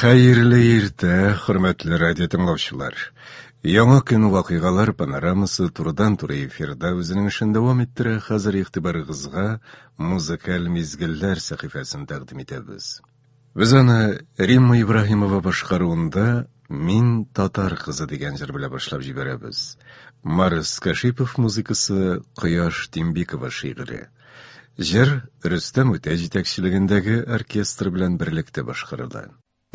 Xayrli erta, hurmatli radio tinglovchilar. Yangi kun voqealar panoramasi turdan-tur efirda o'zining ishini davom ettirib, hozir e'tiboringizga muzikal mezgillar sahifasini taqdim etamiz. Biz ana Rimma Ibrohimova boshqaruvida "Min Tatar qizi" degan jir bilan boshlab yuboramiz. Maris Kashipov muzikasi, Quyosh Timbikova she'ri. Jir Rustam O'taj yetakchiligidagi orkestr bilan birlikda boshqarildi.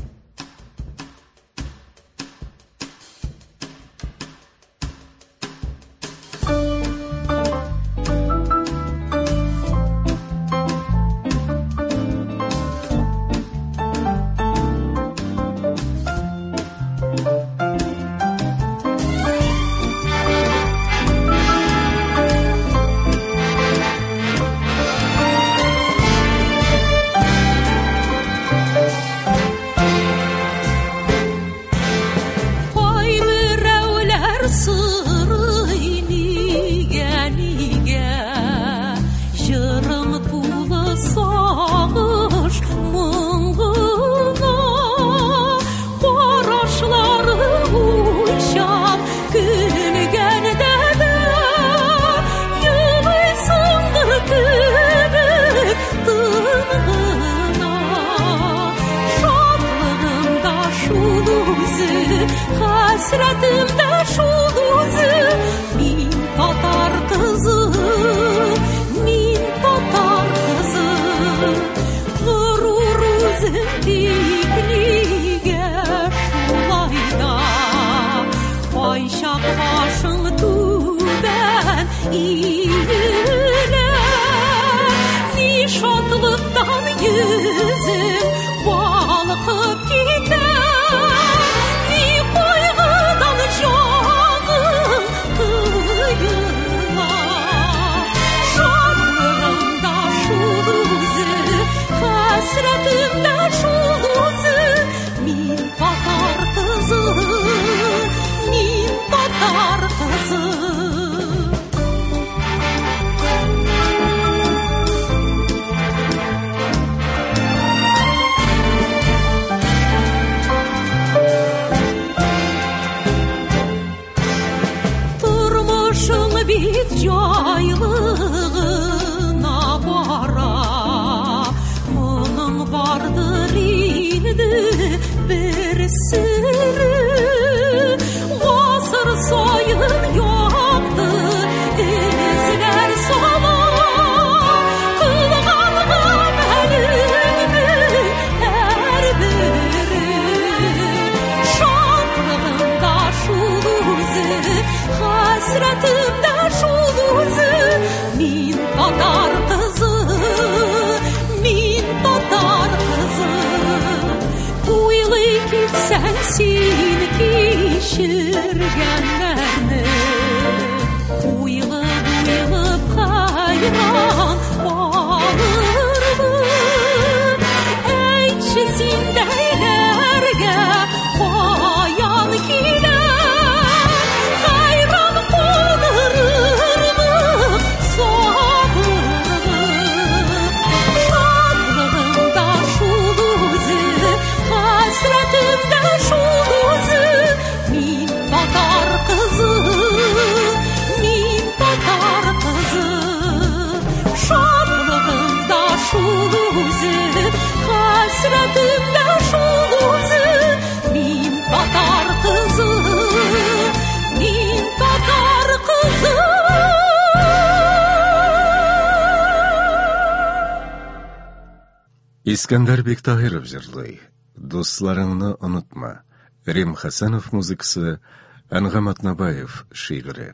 İskender Bektahirov jırlay, "Dostlarını unutma", Rim Hasanov muzikasi, Angham Atnabayev she'ri.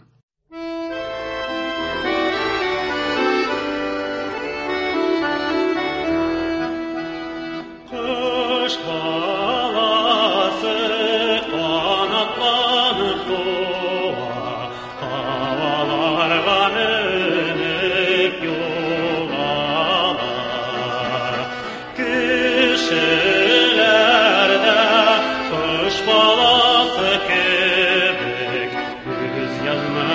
Yazma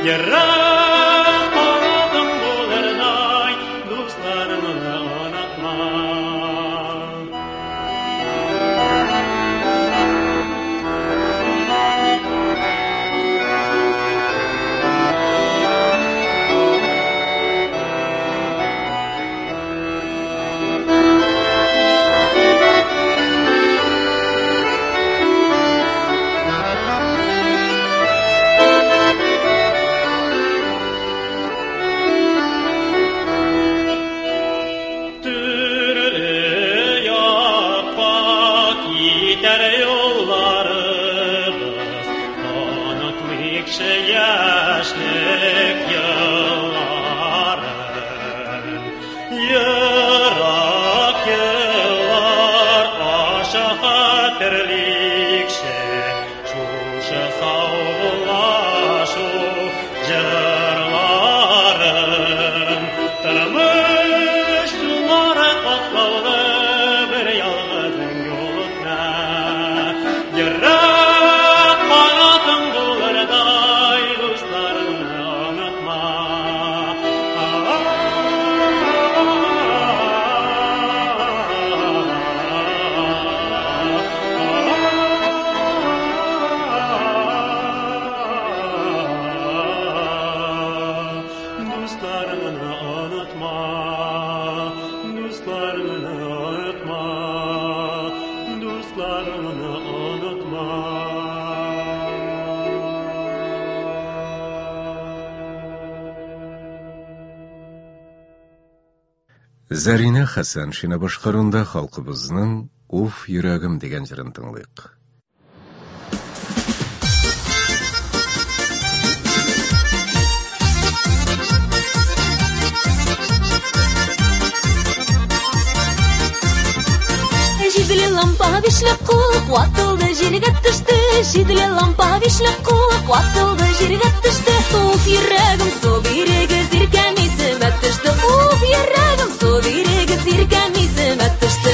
Zarina Hasan şina boşqarunda xalqımızның "Uf yüragim" degan jirin tinglayıq. Жидли лампа вишлеп кук, ватылды җиргә төште. Жидли лампа вишлеп кук, ватылды җиргә төште. Уф йөрәгем су бирегез иркәми сымат төште. Уф йөрәгем су бирегез иркәми сымат төште.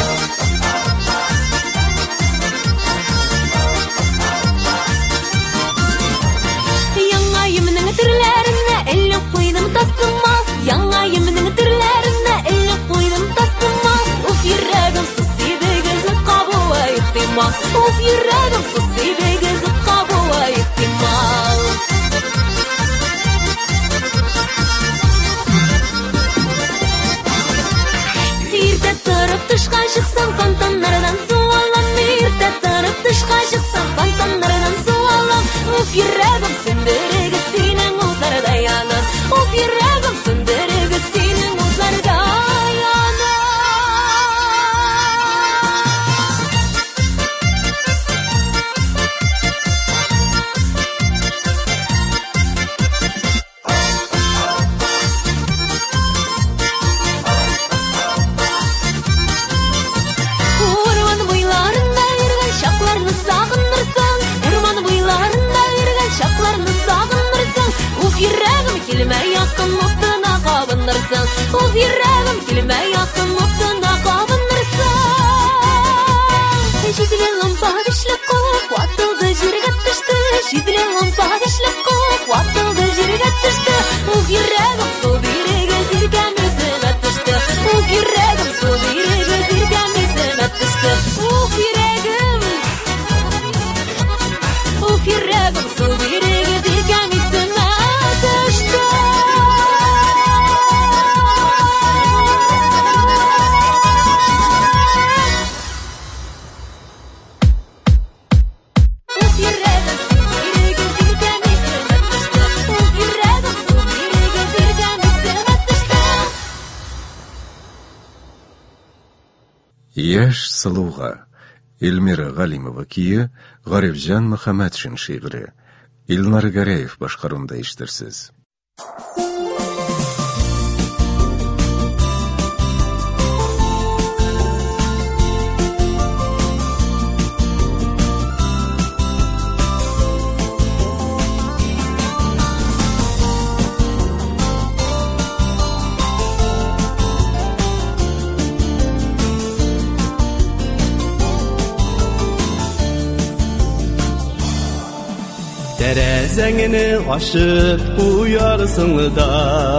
Яңа йымның төрләренә элеп куйдым тастыма. Яңа йымның төрләренә элеп куйдым тастыма. Уф йөрәгем су Уф йөрәгем су сибегез кабула ихтимал. Иртә торып тышка чыксам фонтаннардан су алам. Иртә торып тышка чыксам фонтаннардан су алам. Уф йөрәгем сөндерегез синең улларда янам. Уф йөрәгем сөндерегез синең улларда Уф йөрәгем килмә якын мактына кабынырсың. Жидли лампа вишлеп кук, ватылды җиргә төште. Жидли лампа вишлеп кук, ватылды җиргә төште. Уф йөрәгем су бирегез иркәми сымат төште. Уф йөрәгем су бирегез иркәми сымат төште. Уф йөрәгем су бирегез иркәми сымат төште. Яш сылуға Эльмира Галимова кие, Гарифжан Мөхәммәтшин шигъри. Илнар Гәрәев башкарында иштерсез. Terezengini aşıp uyarsın da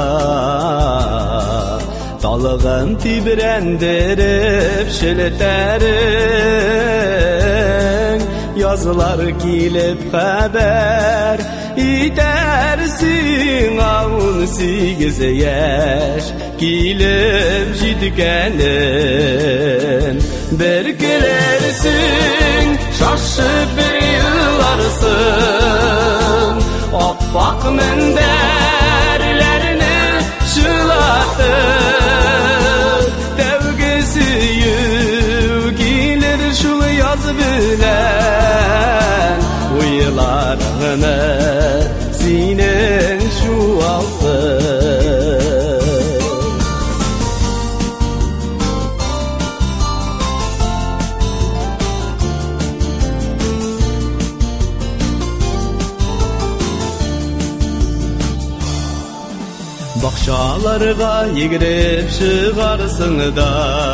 Dalığın tibrendirip şilterin Yazılar gelip haber itersin Ağın 8 yaş gelip jitkenin Berkilersin şaşıp bir yıllarsın Oppak menderlerini şılatıp Devgisi yügilir şul yaz bilen Uyularını senin şu altın Bakşalarga yigirip çıgarsın da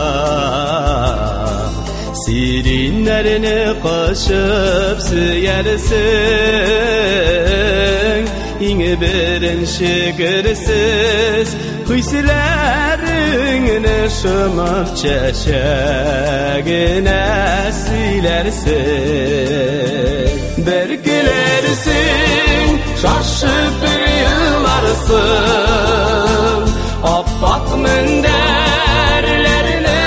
Sirinlerini kışıp süyersin İngi birinci girsiz Kıysilerini şımıp çeşegine silersin Berkilersin şaşıp bir yıllarsın Oppak menderlerini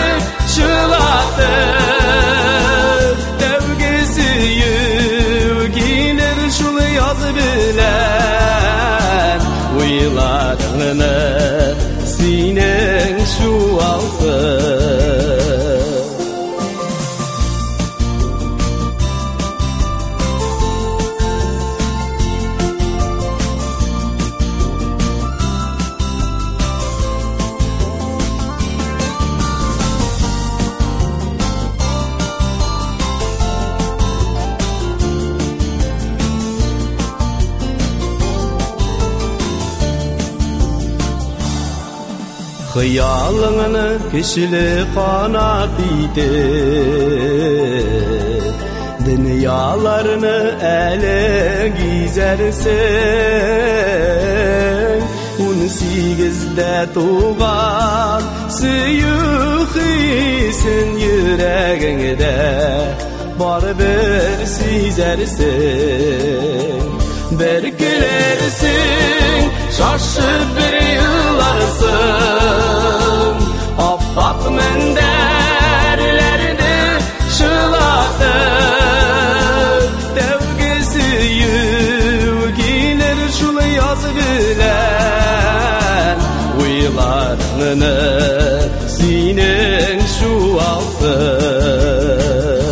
şılatıp Devgisi yügilir şul yaz bilen Uyularını senin şu altın Hıyalını kişili kanat iti Dünyalarını ele gizersin 18'de tuğan Süyük hisin yüreğinde Bar bir sizersin Berkilersin şaşıp bir yıllarsın Oppak menderlerini şılatıp Devgisi yügilir şul yaz bilen Uyularını senin şu altın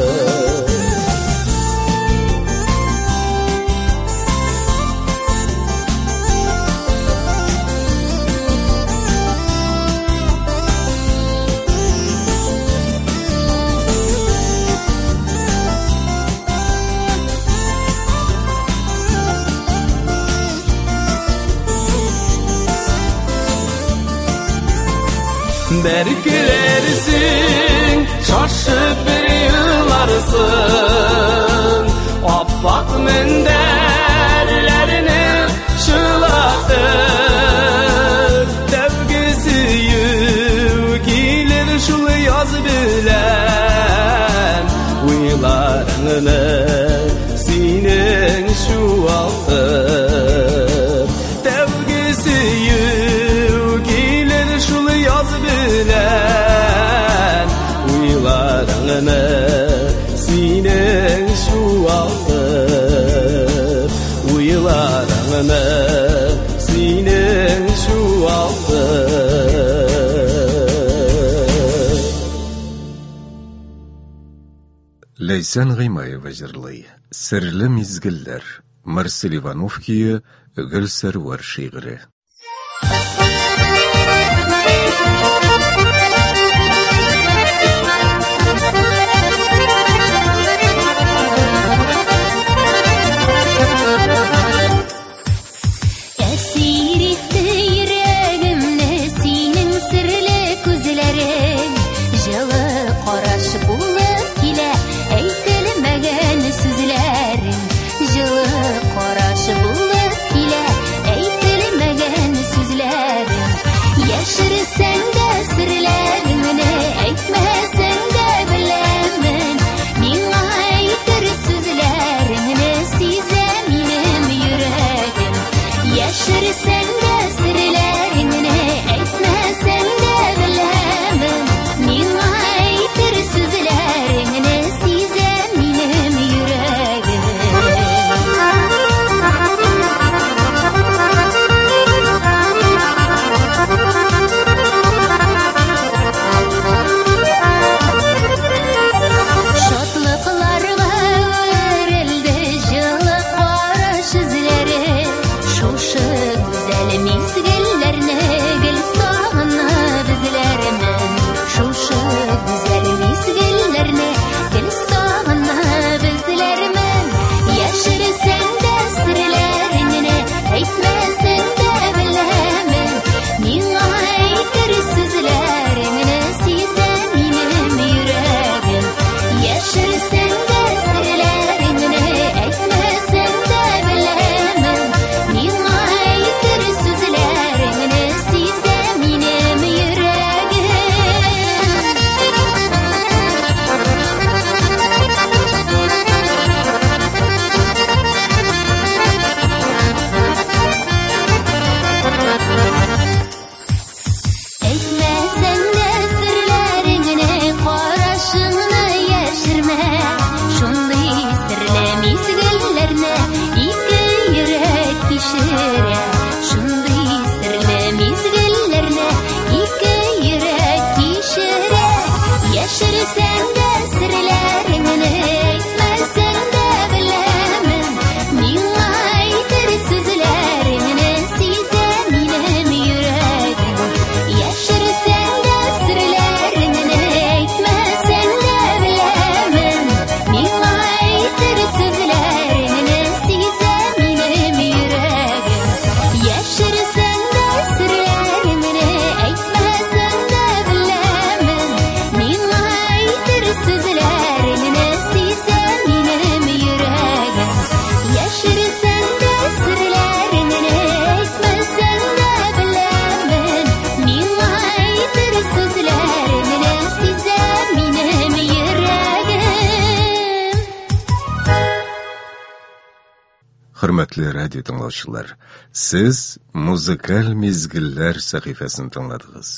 Berkilersin şaşıp bir yıllarsın Oppak menderlerini şılatıp Devgisi yügilir şul yaz bilen Uyularını senin şu altın Devgisi yügilir şul yaz bilen Uyularını senin şu altın Uyularını senin şu altın Leysan Gıymayeva jırlay Sirli mizgiller Marcel Ivanovki'yi Ögül Servar şiiri Kara mizgillerine iki yürek pişire. Şunday sirli mizgillerine iki yürek pişire. Yaşarsan da sırlarını etmezsen de bilemem. Mine aytır sözlerini size benim yüreğim. Yaşarsan da sırlarını etmezsen de bilemem. Mine aytır sözlerini size benim yüreğim. Yaşarsan da sırlarını etmezsen de bilemem. Mine aytır sözlerini size benim yüreğim. Yaşarsan da sırlarını etmezsen de bilemem. Mine aytır sözlerini size benim yüreğim. Hürmetli radyo dinləyicilər, siz Muzikal Mizgiller sahifasını dinlediniz.